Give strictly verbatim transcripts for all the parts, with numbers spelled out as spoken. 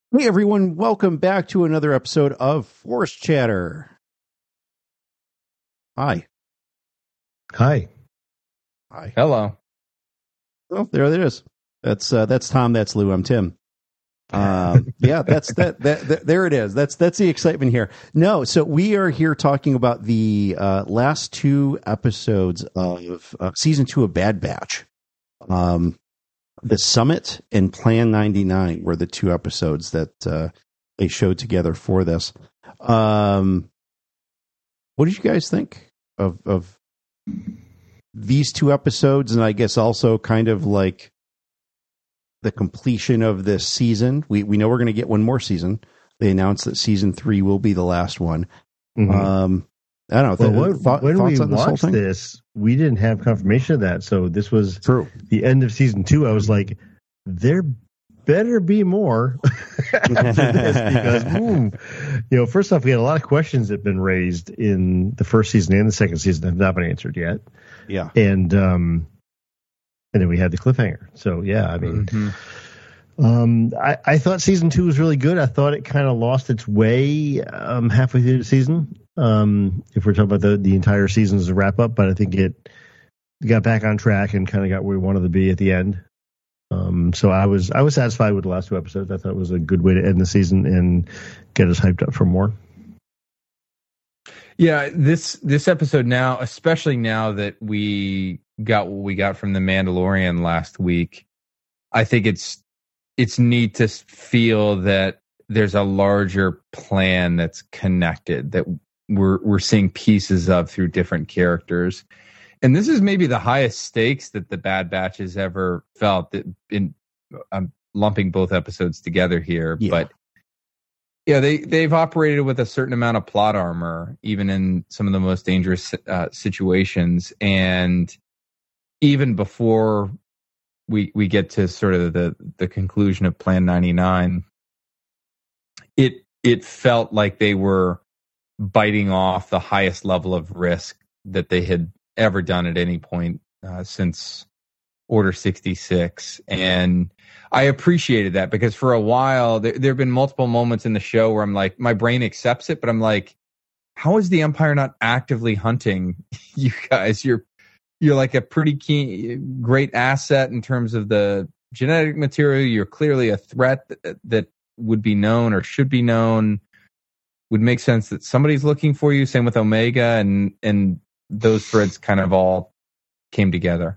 Hey everyone, welcome back to another episode of Force Chatter. Hi. Hi. Hi. Hello. Oh, there it is. That's uh, that's Tom. That's Lou. I'm Tim. Um, yeah, that's that, that. That there it is. That's that's the excitement here. No, so we are here talking about the uh, last two episodes of uh, season two of Bad Batch. Um, the Summit and Plan ninety-nine were the two episodes that uh, they showed together for this. Um, what did you guys think of of these two episodes, and I guess also kind of like the completion of this season? We we know we're going to get one more season. They announced that season three will be the last one. Mm-hmm. Um, I don't know. Well, th- what, thought, when we watched this, this, we didn't have confirmation of that. So this was True. The end of season two. I was like, there better be more after this because, hmm, you know, first off, we had a lot of questions that have been raised in the first season and the second season that have not been answered yet. Yeah. And, um, and then we had the cliffhanger. So, yeah, I mean, mm-hmm. Um, I, I thought season two was really good. I thought it kind of lost its way um, halfway through the season. Um, if we're talking about the, the entire season as a wrap up, but I think it got back on track and kind of got where we wanted to be at the end. Um, so I was I was satisfied with the last two episodes. I thought it was a good way to end the season and get us hyped up for more. Yeah, this this episode now, especially now that we got what we got from The Mandalorian last week, I think it's it's neat to feel that there's a larger plan that's connected, that we're we're seeing pieces of through different characters. And this is maybe the highest stakes that the Bad Batch has ever felt. That in I'm lumping both episodes together here, yeah. but yeah, they they've operated with a certain amount of plot armor, even in some of the most dangerous uh, situations, and even before we we get to sort of the the conclusion of Plan ninety-nine, it it felt like they were biting off the highest level of risk that they had ever done at any point uh, since Order sixty-six. And I appreciated that because for a while there, there have been multiple moments in the show where I'm like, my brain accepts it, but I'm like, how is the Empire not actively hunting you guys? You're you're like a pretty key, great asset in terms of the genetic material. You're clearly a threat that, that would be known or should be known. Would make sense that somebody's looking for you. Same with Omega, and and those threads kind of all came together.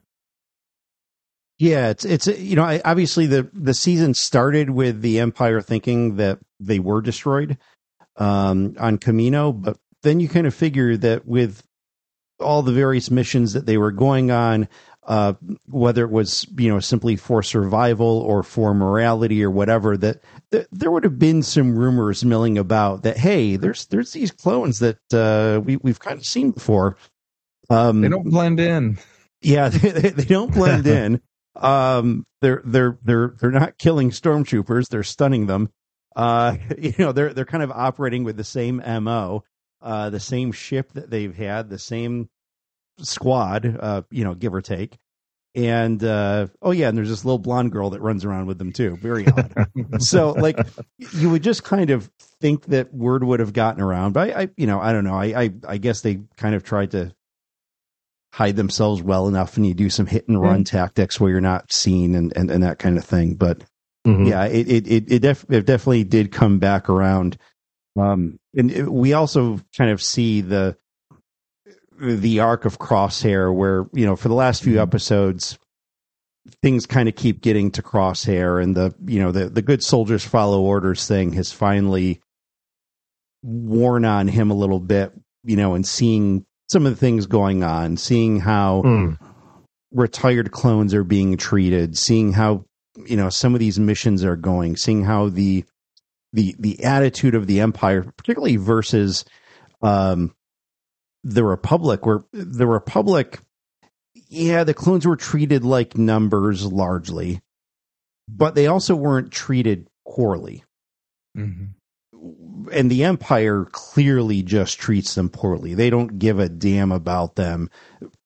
Yeah, it's it's you know, obviously the the season started with the Empire thinking that they were destroyed um, on Kamino, but then you kind of figure that with all the various missions that they were going on, uh, whether it was, you know, simply for survival or for morality or whatever, that th- there would have been some rumors milling about that, hey, there's there's these clones that uh, we we've kind of seen before. Um, they don't blend in. Yeah, they, they don't blend in. Um, they're they're they're they're not killing stormtroopers; they're stunning them. Uh, you know, they're they're kind of operating with the same M O, uh, the same ship that they've had, the same squad, uh, you know, give or take. And uh, oh yeah, and there's this little blonde girl that runs around with them too. Very odd. So like, you would just kind of think that word would have gotten around, but I, I you know, I don't know. I, I I guess they kind of tried to hide themselves well enough, and you do some hit and run mm-hmm. tactics where you're not seen and, and, and that kind of thing. But mm-hmm. yeah, it it it, it, def- it definitely did come back around. Um, and it, we also kind of see the the arc of Crosshair, where, you know, for the last few mm-hmm. episodes, things kind of keep getting to Crosshair, and the you know the the good soldiers follow orders thing has finally worn on him a little bit, you know, and seeing some of the things going on, seeing how mm. retired clones are being treated, seeing how, you know, some of these missions are going, seeing how the the the attitude of the Empire, particularly versus um, the Republic, where the Republic, yeah, the clones were treated like numbers largely, but they also weren't treated poorly. Mm-hmm. And the Empire clearly just treats them poorly. They don't give a damn about them.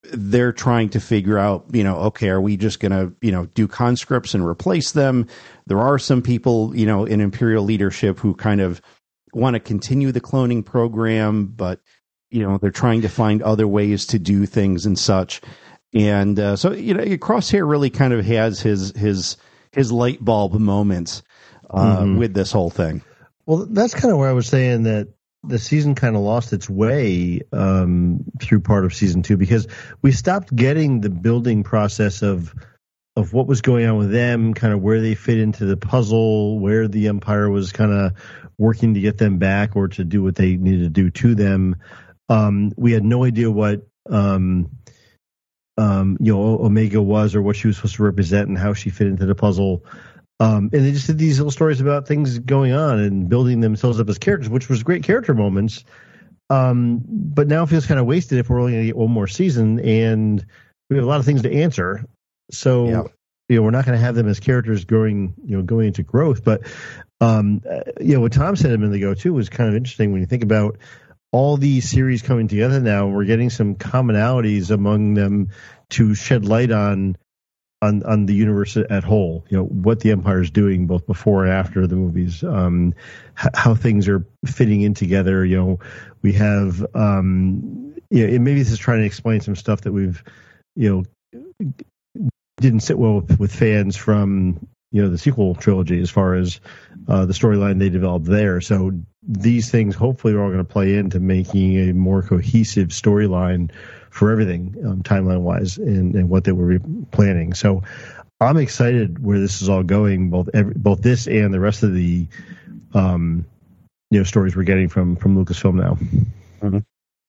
they're trying to figure out, you know, okay, are we just going to, you know, do conscripts and replace them? There are some people, you know, in Imperial leadership who kind of want to continue the cloning program, but, you know, they're trying to find other ways to do things and such. And uh, so, you know, Crosshair really kind of has his his his light bulb moments uh, mm-hmm. with this whole thing. Well, that's kind of where I was saying that the season kind of lost its way um, through part of season two, because we stopped getting the building process of of what was going on with them, kind of where they fit into the puzzle, where the Empire was kind of working to get them back or to do what they needed to do to them. Um, we had no idea what um, um, you know Omega was or what she was supposed to represent and how she fit into the puzzle. Um, and they just did these little stories about things going on and building themselves up as characters, which was great character moments. Um, but now it feels kind of wasted if we're only going to get one more season, and we have a lot of things to answer. So, yeah. you know, we're not going to have them as characters going, you know, going into growth. But, um, uh, you know, what Tom said a minute ago too was kind of interesting when you think about all these series coming together now, and we're getting some commonalities among them to shed light on. On, on the universe at whole, you know, what the Empire is doing both before and after the movies, um, h- how things are fitting in together. You know, we have, um, you know, and maybe this is trying to explain some stuff that we've, you know, didn't sit well with, with fans from, you know, the sequel trilogy as far as uh, the storyline they developed there. So these things hopefully are all going to play into making a more cohesive storyline for everything, um, timeline wise, and, and what they were planning. So I'm excited where this is all going, both every, both this and the rest of the um, you know stories we're getting from from Lucasfilm now. Mm-hmm.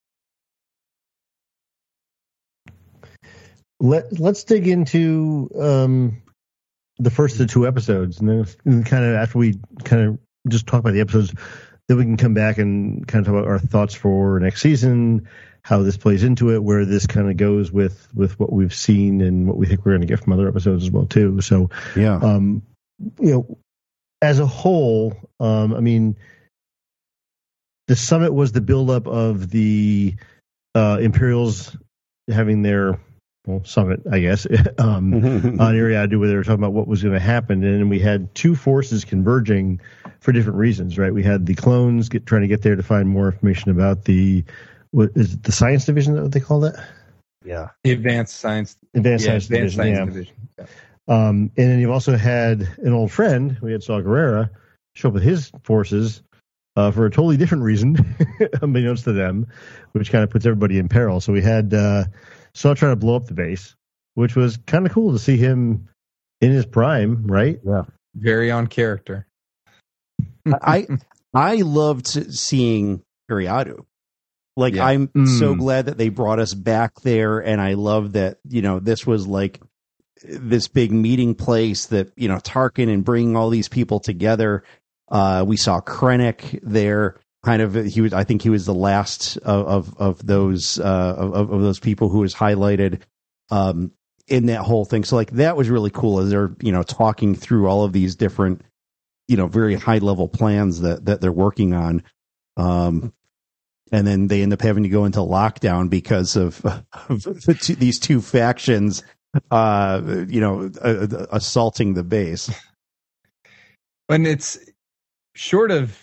Let Let's dig into um, the first of the two episodes, and then and kind of after we kind of just talk about the episodes, then we can come back and kind of talk about our thoughts for next season, how this plays into it, where this kind of goes with, with what we've seen and what we think we're going to get from other episodes as well too. So, yeah, um, you know, as a whole, um, I mean, the summit was the buildup of the uh, Imperials having their well, summit, I guess, um, on Eriadu, where they were talking about what was going to happen, and then we had two forces converging for different reasons, right? We had the clones get, trying to get there to find more information about the What is it, the science division? Is that what they call that? Yeah, the advanced science, advanced yeah, science advanced division. Science yeah. division. Yeah. Um, and then you've also had an old friend. We had Saw Gerrera show up with his forces uh, for a totally different reason, unbeknownst to them, which kind of puts everybody in peril. So we had uh, Saw trying to blow up the base, which was kind of cool to see him in his prime, right? Yeah, very on character. I I loved seeing Eriadu. Like, yeah. I'm mm. so glad that they brought us back there, and I love that, you know, this was like this big meeting place that, you know, Tarkin and bringing all these people together. Uh, we saw Krennic there, kind of, he was, I think he was the last of, of, of those, uh, of, of those people who was highlighted, um, in that whole thing. So, like, that was really cool as they're, you know, talking through all of these different, you know, very high level plans that, that they're working on. Um, And then they end up having to go into lockdown because of, of the two, these two factions, uh, you know, uh, assaulting the base. And it's short of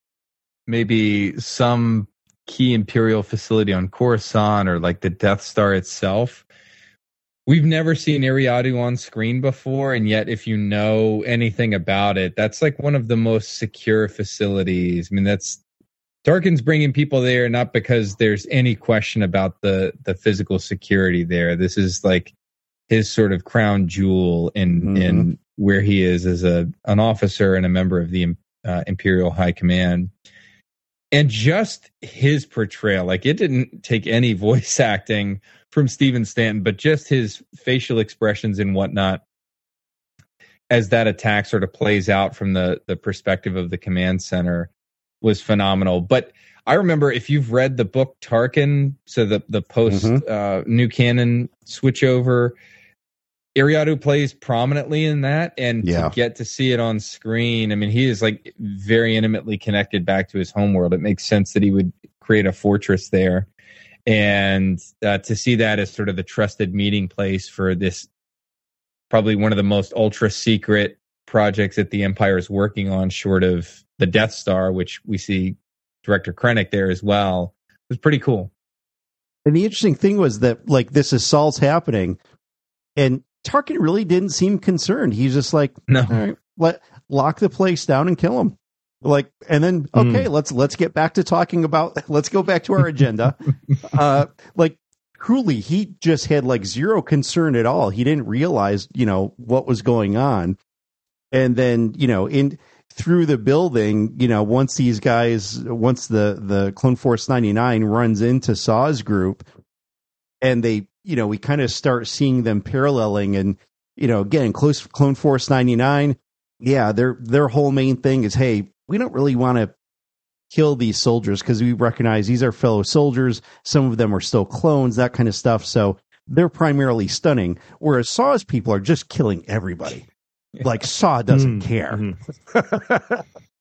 maybe some key Imperial facility on Coruscant or like the Death Star itself. We've never seen Eriadu on screen before, and yet if you know anything about it, that's like one of the most secure facilities. I mean, that's Tarkin's bringing people there not because there's any question about the, the physical security there. This is like his sort of crown jewel in mm-hmm. in where he is as a an officer and a member of the uh, Imperial High Command. And just his portrayal, like it didn't take any voice acting from Stephen Stanton, but just his facial expressions and whatnot as that attack sort of plays out from the the perspective of the command center was phenomenal. But I remember, if you've read the book Tarkin, so the the post mm-hmm. uh, new canon switchover, Eriadu plays prominently in that, and yeah. to get to see it on screen, I mean, he is like very intimately connected back to his homeworld. It makes sense that he would create a fortress there. And uh, to see that as sort of the trusted meeting place for this, probably one of the most ultra secret projects that the Empire is working on, short of the Death Star, which we see Director Krennic there as well, it was pretty cool. And the interesting thing was that, like, this assault's happening, and Tarkin really didn't seem concerned. He's just like, no, all right, let lock the place down and kill him. Like, and then okay, mm. let's let's get back to talking about. Let's go back to our agenda. uh, like, truly, he just had like zero concern at all. He didn't realize, you know, what was going on, and then you know, in through the building, you know, once these guys, once the the Clone Force ninety-nine runs into Saw's group, and they, you know, we kind of start seeing them paralleling, and you know, again, close Clone Force ninety-nine, yeah, their their whole main thing is, hey, we don't really want to kill these soldiers because we recognize these are fellow soldiers. Some of them are still clones, that kind of stuff. So they're primarily stunning, whereas Saw's people are just killing everybody. Like, Saw doesn't mm, care. Mm-hmm.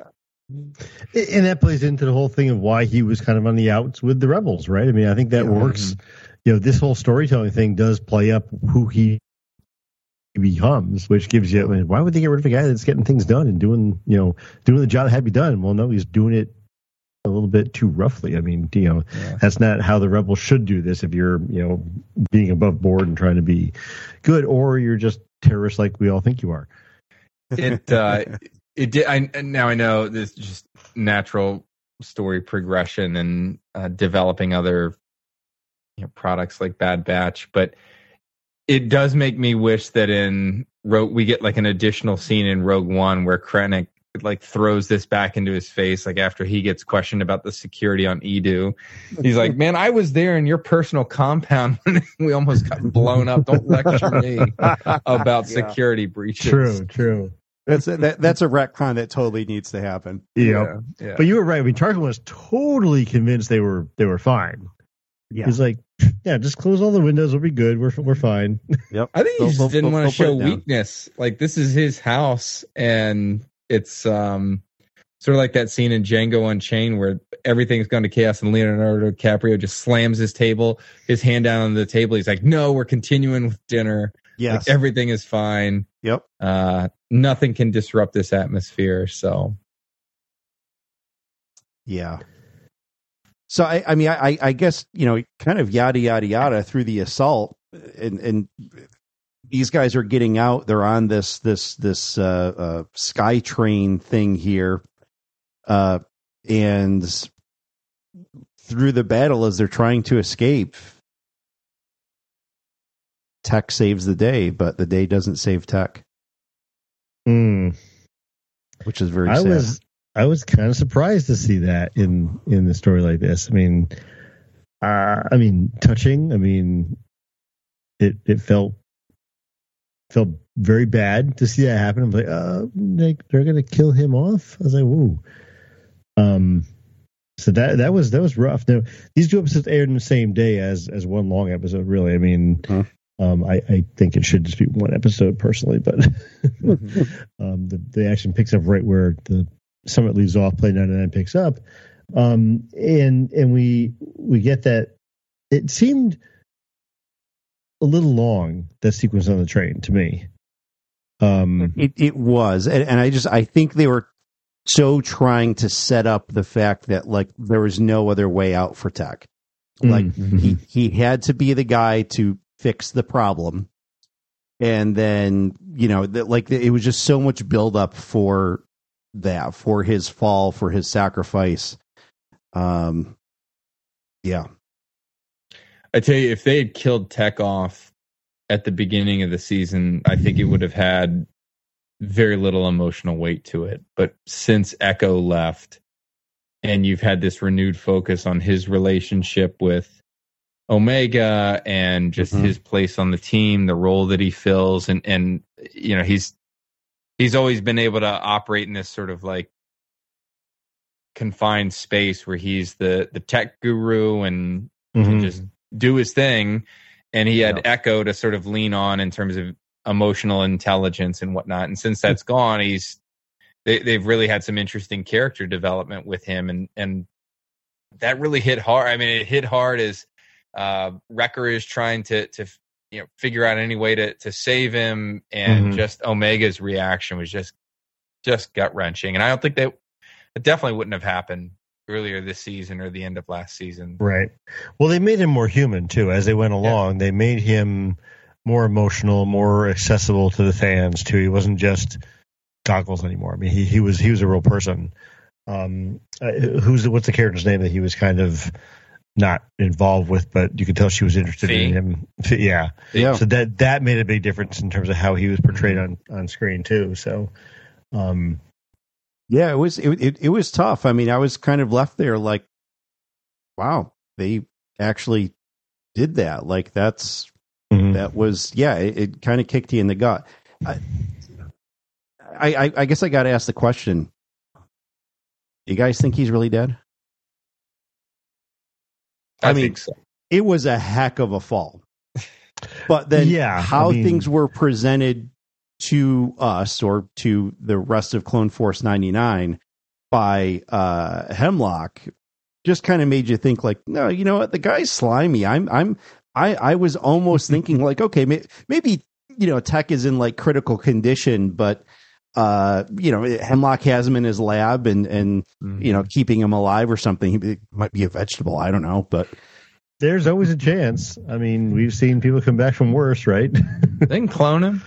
And that plays into the whole thing of why he was kind of on the outs with the rebels, right? I mean, I think that yeah. works. You know, this whole storytelling thing does play up who he becomes, which gives you, I mean, why would they get rid of a guy that's getting things done and doing, you know, doing the job that had to be done? Well, no, he's doing it a little bit too roughly. I mean, you know, yeah. that's not how the rebels should do this. If you're, you know, being above board and trying to be good, or you're just terrorists like we all think you are. It, uh, it did. I now I know this is just natural story progression and uh, developing other, you know, products like Bad Batch, but it does make me wish that in Rogue we get like an additional scene in Rogue One where Krennic like throws this back into his face, like after he gets questioned about the security on Edu. He's like, "Man, I was there in your personal compound when we almost got blown up. Don't lecture me about yeah. security breaches." True, true. That's a, that, that's a retcon that totally needs to happen. Yeah, yeah. But you were right. I mean, Tarkin was totally convinced they were they were fine. Yeah. He's like, yeah, just close all the windows. We'll be good. We're we're fine. Yep. I think he just they'll, didn't they'll, want to they'll show weakness. Like, this is his house, and it's um sort of like that scene in Django Unchained where everything's gone to chaos, and Leonardo DiCaprio just slams his table, his hand down on the table. He's like, "No, we're continuing with dinner. Yes, like, everything is fine. Yep. Uh, nothing can disrupt this atmosphere." So, yeah. So I, I mean, I, I guess, you know, kind of yada yada yada through the assault, and, and these guys are getting out. They're on this this this uh, uh, sky train thing here, uh, and through the battle as they're trying to escape, Tech saves the day, but the day doesn't save Tech, mm. which is very I sad. Was, I was kind of surprised to see that in, in the story like this. I mean, uh, I mean, touching. I mean, it it felt felt very bad to see that happen. I'm like, uh, they, they're gonna kill him off. I was like, whoa. Um, so that that was that was rough. Now, these two episodes aired in the same day as as one long episode. Really, I mean. Huh? Um, I, I think it should just be one episode personally, but um, the, the action picks up right where the Summit leaves off, Play ninety-nine picks up. Um, and and we we get that it seemed a little long, that sequence on the train, to me. Um, it, it was. And, and I just, I think they were so trying to set up the fact that, like, there was no other way out for Tech. Like, mm-hmm. he, he had to be the guy to fix the problem, and then, you know, that, like, it was just so much buildup for that, for his fall, for his sacrifice. Um, yeah. I tell you, if they had killed Tech off at the beginning of the season, I think it would have had very little emotional weight to it. But since Echo left, and you've had this renewed focus on his relationship with Omega and just mm-hmm. his place on the team, the role that he fills, and and you know, he's he's always been able to operate in this sort of like confined space where he's the the tech guru and mm-hmm. can just do his thing, and he had yeah. Echo to sort of lean on in terms of emotional intelligence and whatnot. And since that's gone, he's they, they've really had some interesting character development with him, and and that really hit hard. I mean, it hit hard as Uh, Wrecker is trying to to you know figure out any way to to save him, and mm-hmm. just Omega's reaction was just just gut wrenching. And I don't think that it definitely wouldn't have happened earlier this season or the end of last season. Right. Well, they made him more human too as they went along. Yeah. They made him more emotional, more accessible to the fans too. He wasn't just Goggles anymore. I mean, he he was he was a real person. Um, uh, who's what's the character's name that he was kind of not involved with, but you could tell she was interested Fee. in him. Yeah, yeah. So that that made a big difference in terms of how he was portrayed on, on screen too. So, um, yeah, it was it, it it was tough. I mean, I was kind of left there like, wow, they actually did that. Like that's mm-hmm. that was yeah, it, it kind of kicked you in the gut. I I, I guess I got to ask the question. You guys think he's really dead? I, I mean, think so. It was a heck of a fall. But then yeah, how I mean, things were presented to us or to the rest of Clone Force ninety-nine by uh, Hemlock just kind of made you think like, no, you know what? The guy's slimy. I'm, I'm, I, I was almost thinking like, okay, may, maybe, you know, Tech is in like critical condition, but Uh, you know, Hemlock has him in his lab and, and mm-hmm. you know, keeping him alive or something. He might be a vegetable. I don't know, but there's always a chance. I mean, we've seen people come back from worse, right? They can clone him.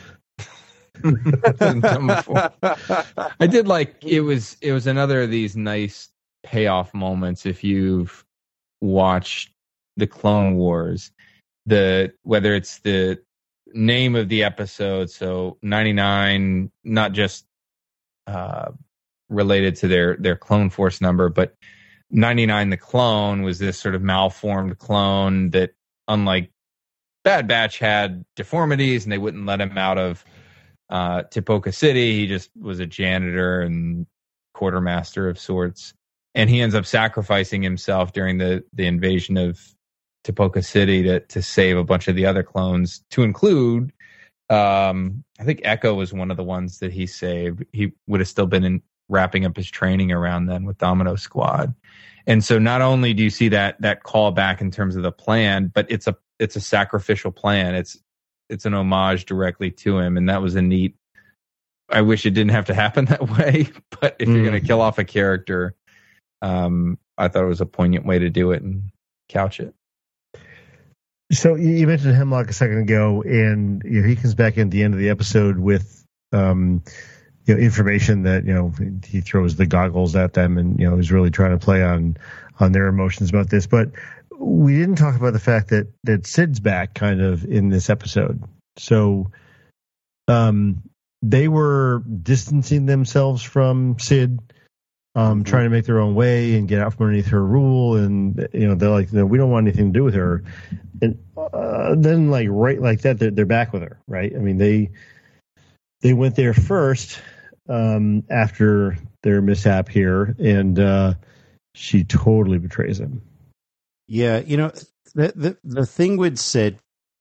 I did like it was. It was another of these nice payoff moments. If you've watched the Clone Wars, the whether it's the name of the episode, so ninety-nine, not just uh, related to their their Clone Force number, but ninety-nine, the clone, was this sort of malformed clone that, unlike Bad Batch, had deformities, and they wouldn't let him out of uh, Tipoca City. He just was a janitor and quartermaster of sorts, and he ends up sacrificing himself during the the invasion of Tipoca City to to save a bunch of the other clones, to include um I think Echo was one of the ones that he saved. He would have still been in, wrapping up his training around then with Domino Squad. And so not only do you see that that call back in terms of the plan, but it's a it's a sacrificial plan. It's it's an homage directly to him, and that was a neat. I wish it didn't have to happen that way, but if mm. you're going to kill off a character, um I thought it was a poignant way to do it and couch it. So you mentioned Hemlock a second ago, and you know, he comes back in at the end of the episode with um, you know, information that, you know, he throws the goggles at them, and you know, he's really trying to play on on their emotions about this. But we didn't talk about the fact that that Sid's back kind of in this episode. So um, they were distancing themselves from Sid. Um, trying to make their own way and get out from underneath her rule, and you know they're like, no, we don't want anything to do with her. And uh, then, like right like that, they're, they're back with her, right? I mean, they they went there first um, after their mishap here, and uh, she totally betrays him. Yeah, you know the the, the thing with Sid,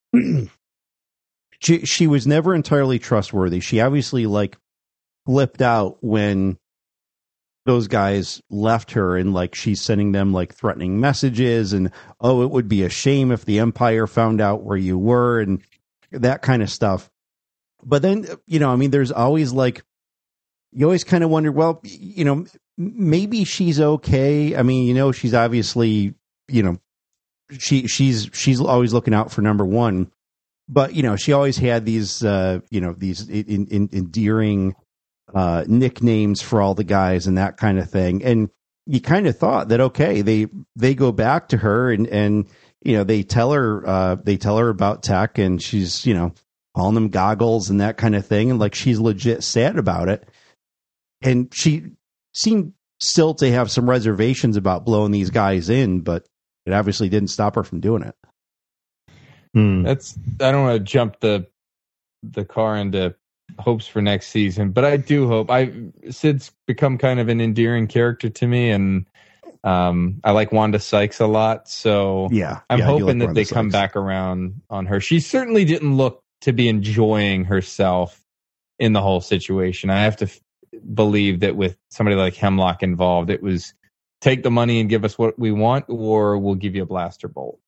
she she was never entirely trustworthy. She obviously like flipped out when those guys left her, and like she's sending them like threatening messages and, oh, it would be a shame if the Empire found out where you were and that kind of stuff. But then, you know, I mean, there's always like, you always kind of wonder, well, you know, maybe she's okay. I mean, you know, she's obviously, you know, she she's she's always looking out for number one, but you know, she always had these, uh, you know, these in, in, endearing uh nicknames for all the guys and that kind of thing. And you kind of thought that, okay, they they go back to her and and you know they tell her uh they tell her about Tech, and she's, you know, calling them goggles and that kind of thing, and like she's legit sad about it. And she seemed still to have some reservations about blowing these guys in, but it obviously didn't stop her from doing it. Hmm. That's I don't want to jump the the car into hopes for next season, but I do hope. I Sid's become kind of an endearing character to me, and um, I like Wanda Sykes a lot. So yeah, I'm yeah, hoping like that Wanda they Sykes. come back around on her. She certainly didn't look to be enjoying herself in the whole situation. I have to f- believe that with somebody like Hemlock involved, it was take the money and give us what we want, or we'll give you a blaster bolt.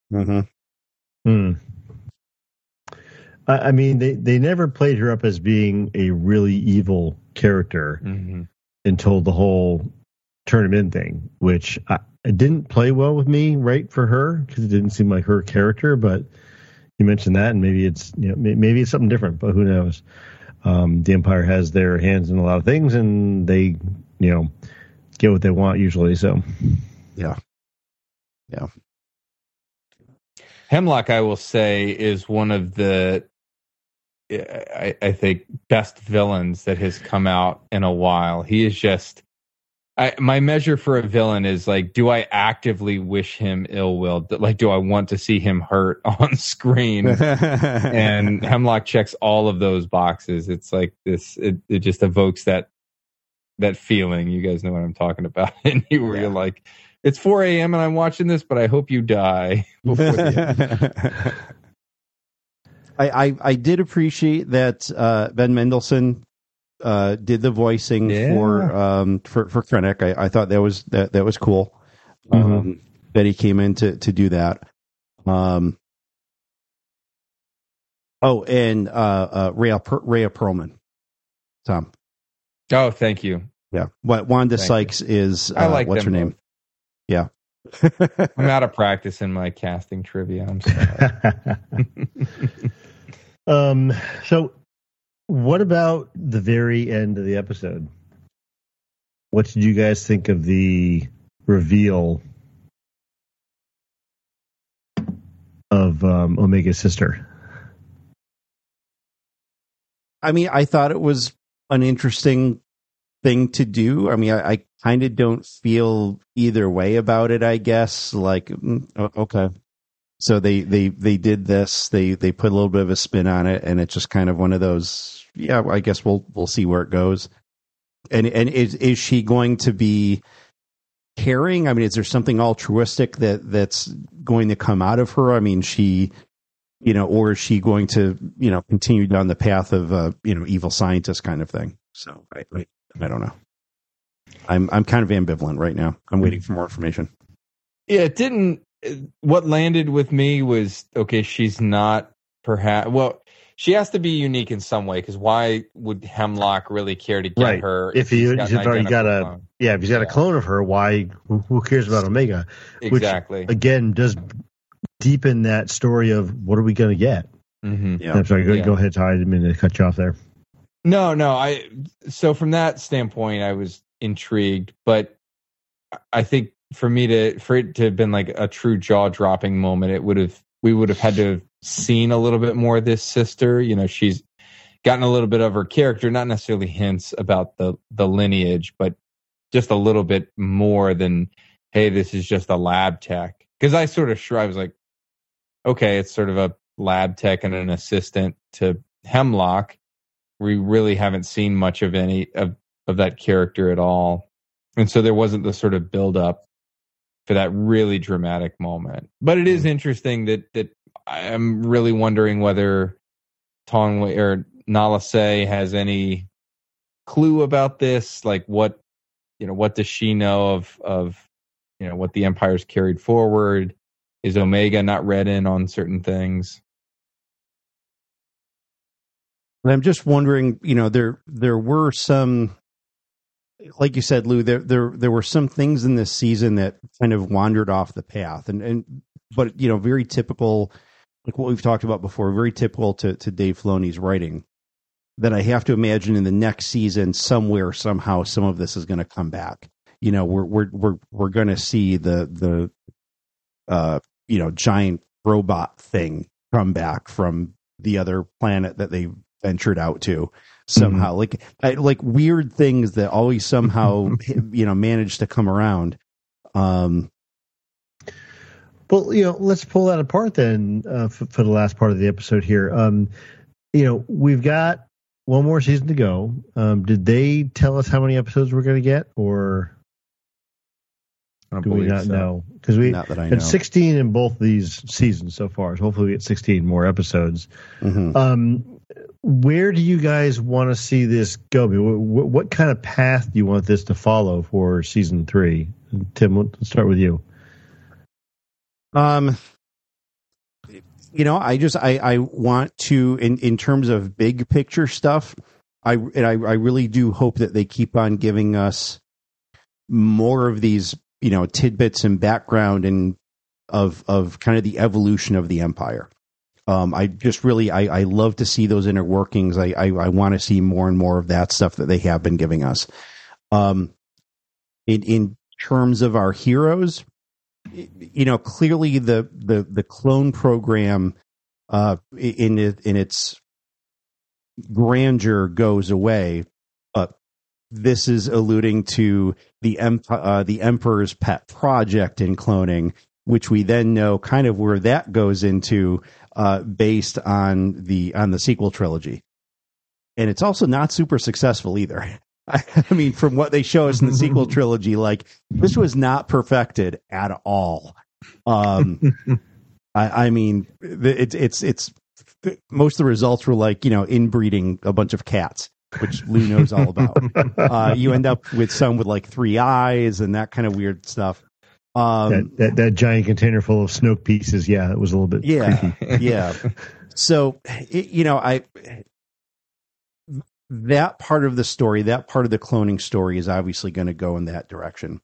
Mm-hmm. Hmm. I, I mean, they, they never played her up as being a really evil character mm-hmm. until the whole tournament thing, which I, it didn't play well with me, right, for her, because it didn't seem like her character. But you mentioned that, and maybe it's you know maybe it's something different, but who knows? Um, the Empire has their hands in a lot of things, and they you know get what they want usually. So yeah, yeah. Hemlock, I will say, is one of the I, I think best villains that has come out in a while. He is just. I, my measure for a villain is like, do I actively wish him ill will? Like, do I want to see him hurt on screen? And Hemlock checks all of those boxes. It's like this. It, it just evokes that that feeling. You guys know what I'm talking about. And you were yeah. like, it's four a.m. and I'm watching this, but I hope you die before the I, I I did appreciate that uh, Ben Mendelsohn uh did the voicing yeah. for um for for Krennic. I, I thought that was that that was cool. Mm-hmm. Um that he came in to to do that. Um oh and uh uh Rhea Rhea Perlman. Tom. Oh, thank you. Yeah. What Wanda thank Sykes you. is uh, I like what's her both. name? Yeah. I'm out of practice in my casting trivia. I'm sorry. um so what about the very end of the episode? What did you guys think of the reveal of um, Omega's sister? I mean, I thought it was an interesting thing to do. I mean, I, I kind of don't feel either way about it, I guess. Like, mm, okay. So they, they, they did this. They they put a little bit of a spin on it, and it's just kind of one of those. Yeah, I guess we'll we'll see where it goes. And and is is she going to be caring? I mean, is there something altruistic that that's going to come out of her? I mean, she, you know, or is she going to you know continue down the path of uh, you know evil scientist kind of thing? So I I, I don't know. I'm I'm kind of ambivalent right now. I'm waiting for more information. Yeah, it didn't. What landed with me was, okay, she's not perhaps, well, she has to be unique in some way, because why would Hemlock really care to get right. her? If, if he, he's already got a, clone? yeah, if he's got yeah. a clone of her, why, who, who cares about Omega? Exactly. Which, again, does deepen that story of what are we going to get? Mm-hmm. Yeah. I'm sorry, go, yeah. go ahead, Ty. I didn't mean to cut you off there. No, no. I So from that standpoint, I was intrigued, but I think for me to for it to have been like a true jaw dropping moment, it would have we would have had to have seen a little bit more of this sister. You know, she's gotten a little bit of her character, not necessarily hints about the the lineage, but just a little bit more than, hey, this is just a lab tech. Because I sort of sure I was like, okay, it's sort of a lab tech and an assistant to Hemlock. We really haven't seen much of any of, of that character at all. And so there wasn't the sort of build up for that really dramatic moment. But it is interesting that that I'm really wondering whether Tongwei or Nala Se has any clue about this. Like what you know, what does she know of of you know what the Empire's carried forward? Is Omega not read in on certain things? I'm just wondering, you know, there there were some, like you said, Lou, there there there were some things in this season that kind of wandered off the path, and and but you know, very typical, like what we've talked about before, very typical to to Dave Filoni's writing. That I have to imagine in the next season, somewhere, somehow, some of this is going to come back. You know, we're we're we're we're going to see the the uh you know giant robot thing come back from the other planet that they ventured out to somehow. Mm-hmm. Like I, like weird things that always somehow you know manage to come around. Um, well, you know, let's pull that apart then uh, for, for the last part of the episode here. Um, you know, we've got one more season to go. Um, did they tell us how many episodes we're going to get, or do we not so. know? Because we not that I had know. sixteen in both these seasons so far. So hopefully we get sixteen more episodes. Mm-hmm. Um, where do you guys want to see this go? I mean, what, what kind of path do you want this to follow for season three? Tim, let's start with you. Um, you know, I just I, I want to in, in terms of big picture stuff. I and I, I really do hope that they keep on giving us more of these, you know, tidbits and background and of of kind of the evolution of the Empire. Um, I just really I, I love to see those inner workings. I I, I want to see more and more of that stuff that they have been giving us. Um, in in terms of our heroes, you know, clearly the the the clone program uh, in it, in its grandeur goes away, but this is alluding to the emp- uh, the Emperor's pet project in cloning, which we then know kind of where that goes into, uh, based on the on the sequel trilogy, and it's also not super successful either. I, I mean, from what they show us in the sequel trilogy, like this was not perfected at all. Um, I, I mean, it's it's it's most of the results were like, you know, inbreeding a bunch of cats, which Lou knows all about. Uh, you end up with some with like three eyes and that kind of weird stuff. Um, that, that, that giant container full of Snoke pieces. Yeah, it was a little bit. Yeah. creepy. Yeah. So, it, you know, I, that part of the story, that part of the cloning story is obviously going to go in that direction.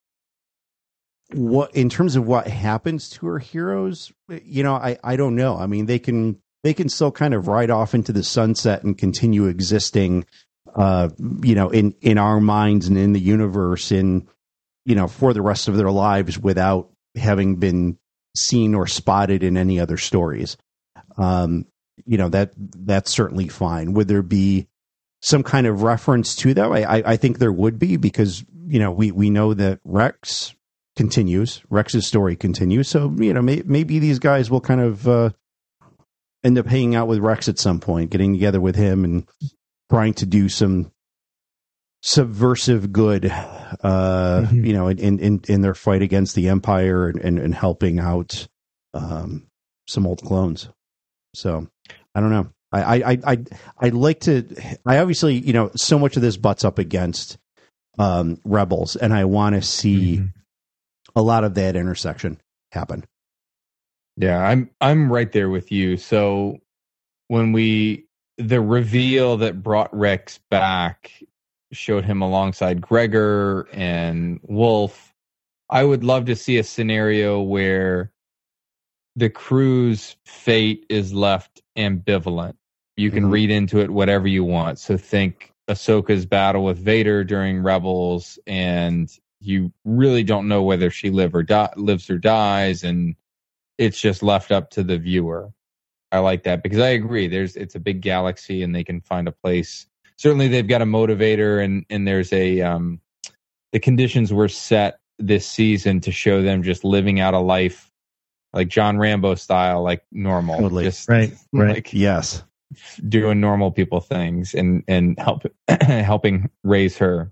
What, in terms of what happens to our heroes, you know, I, I don't know. I mean, they can, they can still kind of ride off into the sunset and continue existing, uh, you know, in, in our minds and in the universe in, you know, for the rest of their lives without having been seen or spotted in any other stories. Um, you know, that, that's certainly fine. Would there be some kind of reference to them? I, I, I think there would be, because, you know, we, we know that Rex continues, Rex's story continues. So, you know, may, maybe these guys will kind of, uh, end up hanging out with Rex at some point, getting together with him and trying to do some subversive good, uh, mm-hmm. you know, in, in, in their fight against the Empire and, and, and helping out, um, some old clones. So I don't know. I, I, I, I like to, I obviously, you know, so much of this butts up against, um, Rebels, and I want to see mm-hmm. a lot of that intersection happen. Yeah, I'm I'm right there with you. So when we the reveal that brought Rex back showed him alongside Gregor and Wolf, I would love to see a scenario where the crew's fate is left ambivalent. You can mm-hmm. read into it whatever you want. So think Ahsoka's battle with Vader during Rebels, and you really don't know whether she live or die, lives or dies, and it's just left up to the viewer. I like that because I agree. There's it's a big galaxy and they can find a place. Certainly they've got a motivator, and, and there's a um, the conditions were set this season to show them just living out a life like John Rambo style, like normal. Totally. Just, right. Right. Like, yes. Doing normal people things and, and help helping raise her.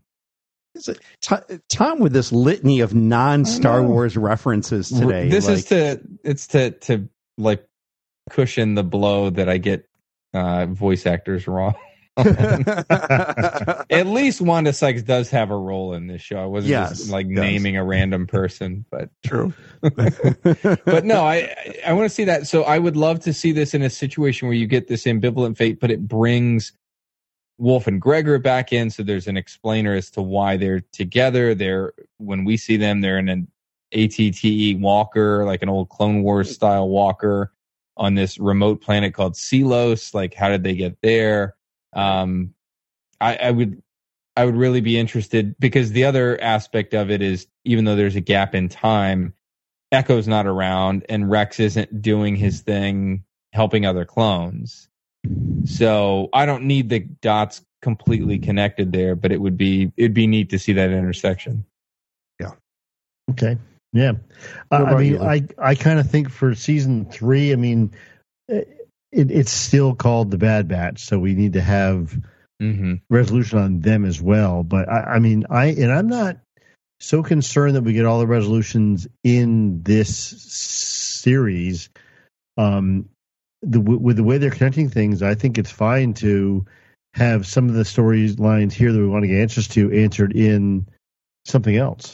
Tom with this litany of non-Star Wars references today. This like, is to it's to to like cushion the blow that I get uh, voice actors wrong. At least Wanda Sykes does have a role in this show. I wasn't yes, just like yes. naming a random person, but true. But no, I I want to see that. So I would love to see this in a situation where you get this ambivalent fate, but it brings Wolf and Gregor back in, so there's an explainer as to why they're together. They're when we see them, they're in an A T T E walker, like an old Clone Wars style walker on this remote planet called Selos. Like, how did they get there? Um, I, I would, I would really be interested, because the other aspect of it is, even though there's a gap in time, Echo's not around and Rex isn't doing his thing, helping other clones. So I don't need the dots completely connected there, but it would be it'd be neat to see that intersection. Yeah. Okay. Yeah. Uh, I mean, you, I I kind of think for season three, I mean, it, it's still called the Bad Batch, so we need to have mm-hmm. resolution on them as well. But I, I mean, I and I'm not so concerned that we get all the resolutions in this series. Um. The, with the way they're connecting things, I think it's fine to have some of the storylines here that we want to get answers to answered in something else.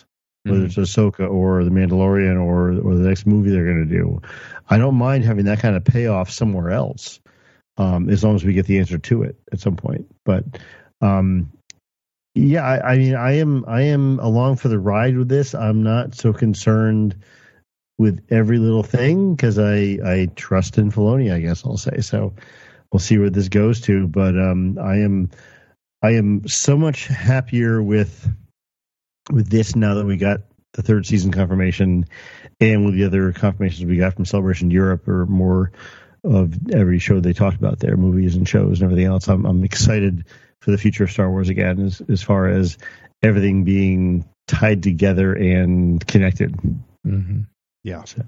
whether Mm-hmm. it's Ahsoka or The Mandalorian or or the next movie they're going to do. I don't mind having that kind of payoff somewhere else, um, as long as we get the answer to it at some point. But um, yeah, I, I mean, I am I am along for the ride with this. I'm not so concerned with every little thing because I I trust in Filoni, I guess I'll say. So we'll see where this goes to. But um, I am I am so much happier with with this now that we got the third season confirmation, and with the other confirmations we got from Celebration Europe, or more of every show they talked about there, movies and shows and everything else. I'm, I'm excited for the future of Star Wars again, as, as far as everything being tied together and connected. Mm-hmm. Yeah. So,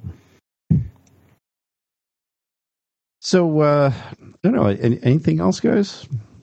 so uh, I don't know. Any, anything else, guys?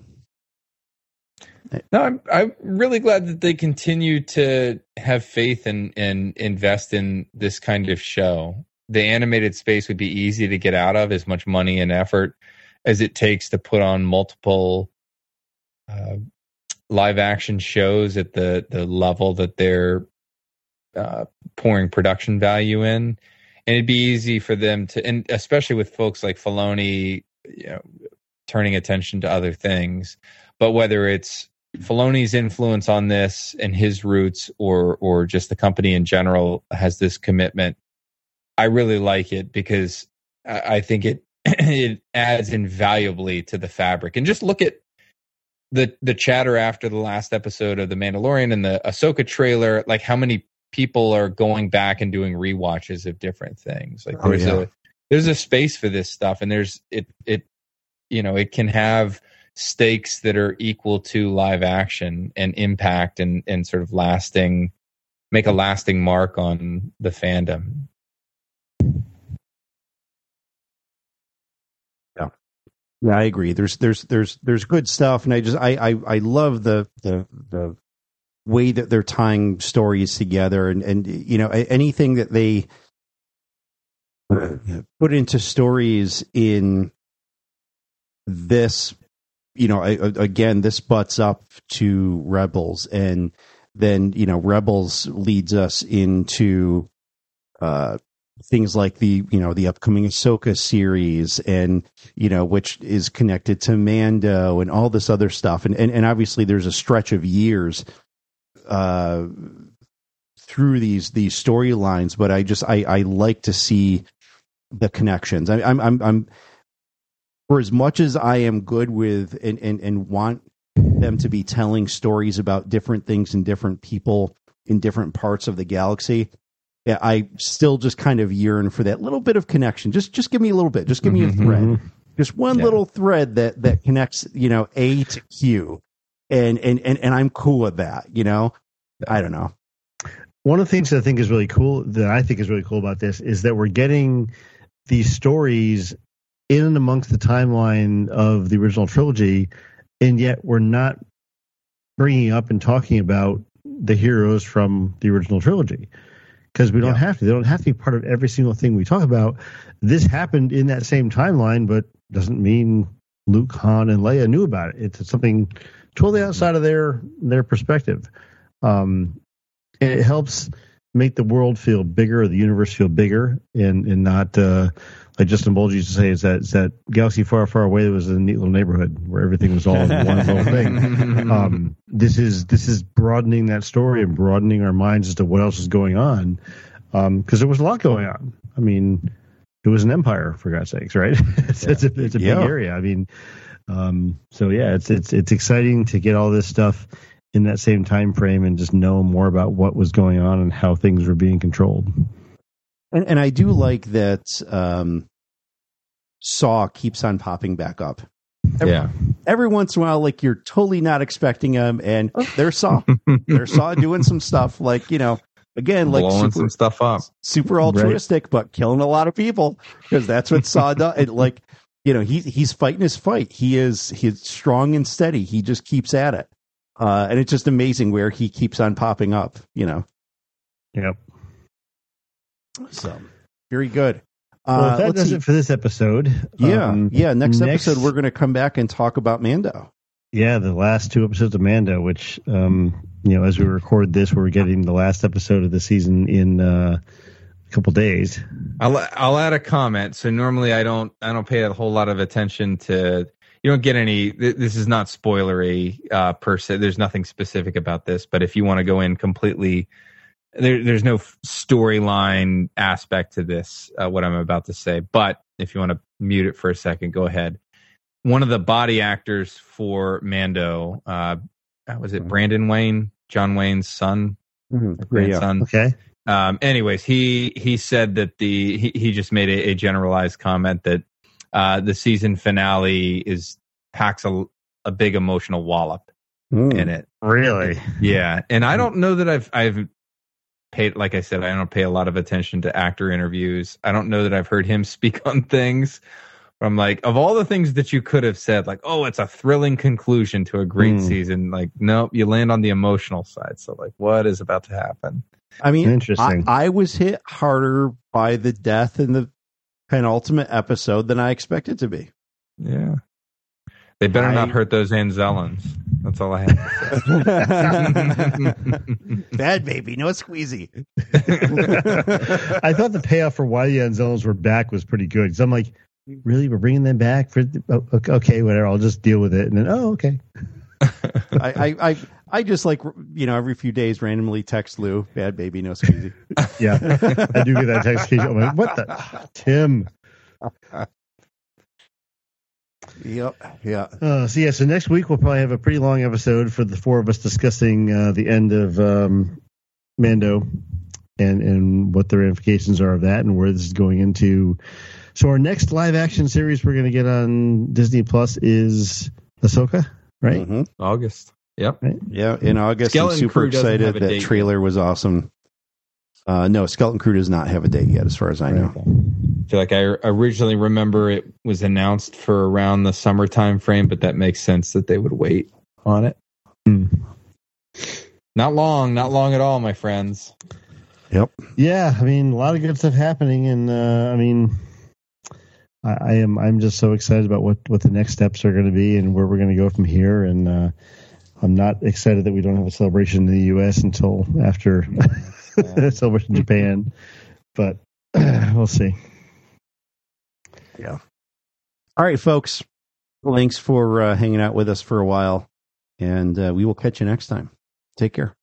No, I'm I'm really glad that they continue to have faith and and invest in this kind of show. The animated space would be easy to get out of, as much money and effort as it takes to put on multiple uh, live action shows at the the level that they're uh, pouring production value in. And it'd be easy for them to, and especially with folks like Filoni, you know, turning attention to other things. But whether it's Filoni's influence on this and his roots, or or just the company in general has this commitment, I really like it, because I think it it adds invaluably to the fabric. And just look at the the chatter after the last episode of The Mandalorian and the Ahsoka trailer, like how many people are going back and doing rewatches of different things. Like there's oh, yeah. a there's a space for this stuff, and there's it it you know, it can have stakes that are equal to live action and impact and, and sort of lasting, make a lasting mark on the fandom. Yeah. Yeah, I agree. There's, there's, there's, there's good stuff. And I just, I, I, I love the, the, the way that they're tying stories together, and, and, you know, anything that they put into stories in this, you know, I, again, this butts up to Rebels, and then, you know, Rebels leads us into uh, things like the, you know, the upcoming Ahsoka series, and, you know, which is connected to Mando and all this other stuff. And, and, and obviously there's a stretch of years uh, through these, these storylines, but I just, I, I like to see the connections. I, I'm, I'm, I'm, For as much as I am good with and, and, and want them to be telling stories about different things and different people in different parts of the galaxy, yeah, I still just kind of yearn for that little bit of connection. Just just give me a little bit. Just give me a thread. Mm-hmm. Just one yeah. little thread that, that connects, you know, A to Q. And, and, and, and I'm cool with that, you know? I don't know. One of the things that I think is really cool, that I think is really cool about this, is that we're getting these stories in and amongst the timeline of the original trilogy, and yet we're not bringing up and talking about the heroes from the original trilogy, because we don't yeah. have to. They don't have to be part of every single thing we talk about. This happened in that same timeline, but doesn't mean Luke, Han, and Leia knew about it. It's something totally outside of their their perspective. Um, and it helps make the world feel bigger, the universe feel bigger, and and not uh, like Justin Bulge used to say, is that, is that galaxy far, far away, there was a neat little neighborhood where everything was all one little thing. Um, this is this is broadening that story and broadening our minds as to what else is going on, because um, there was a lot going on. I mean, it was an empire, for God's sakes, right? it's, yeah. it's a it's a big yeah. area. I mean, um, so yeah, it's it's it's exciting to get all this stuff in that same time frame and just know more about what was going on and how things were being controlled. And, and I do like that um, Saw keeps on popping back up. Every, yeah. Every once in a while, like you're totally not expecting them, and there's Saw. There's Saw doing some stuff, like, you know, again, like blowing super, some stuff up, super altruistic, right. but killing a lot of people, because that's what Saw does. It, like, you know, he he's fighting his fight. He is he's strong and steady. He just keeps at it, uh, and it's just amazing where he keeps on popping up. You know. Yep. So very good. Well, Uh, that does see. it for this episode. Yeah, Um, yeah. Next, next- episode, we're going to come back and talk about Mando. Yeah, the last two episodes of Mando, which, um, you know, as we record this, we're getting the last episode of the season in uh, a couple days. I'll I'll add a comment. So normally I don't I don't pay a whole lot of attention to. You don't get any. This is not spoilery uh, per se. There's nothing specific about this. But if you want to go in completely, there, there's no storyline aspect to this. Uh, what I'm about to say. But if you want to mute it for a second, go ahead. One of the body actors for Mando, uh, was it Brandon Wayne, John Wayne's son, mm-hmm. grandson? Okay. Um, anyways, he he said that the he, he just made a, a generalized comment that uh, the season finale is packs a, a big emotional wallop mm. in it. Really? Yeah, and I don't know that I've I've paid like I said I don't pay a lot of attention to actor interviews. I don't know that I've heard him speak on things. I'm like, of all the things that you could have said, like, oh, it's a thrilling conclusion to a great mm. season. Like, nope, you land on the emotional side. So, like, what is about to happen? I mean, Interesting. I, I was hit harder by the death in the penultimate episode than I expected to be. Yeah. They better I, not hurt those Anzellans. That's all I have to say. Bad baby, no squeezy. I thought the payoff for why the Anzellans were back was pretty good. Because I'm like, really, we're bringing them back for okay, whatever. I'll just deal with it, and then oh, okay. I, I, I, I just like you know every few days randomly text Lou, bad baby, no squeezy. Yeah, I do get that text occasionally. I'm like, what the Tim? Yep, yeah. Uh, so yeah, so next week we'll probably have a pretty long episode for the four of us discussing uh, the end of um, Mando and and what the ramifications are of that, and where this is going into. So our next live action series we're going to get on Disney Plus is Ahsoka, right? Mm-hmm. August. Yep. Right? Yeah, in August. Skeleton I'm super Crew excited. That trailer yet. was awesome. Uh, no, Skeleton Crew does not have a date yet, as far as I know. I feel like I originally remember it was announced for around the summer time frame, but that makes sense that they would wait on it. Mm. Not long, not long at all, my friends. Yep. Yeah, I mean, a lot of good stuff happening, and uh, I mean. I am. I'm just so excited about what, what the next steps are going to be and where we're going to go from here. And uh, I'm not excited that we don't have a celebration in the U S until after celebration in Japan. But uh, we'll see. Yeah. All right, folks. Thanks for uh, hanging out with us for a while, and uh, we will catch you next time. Take care.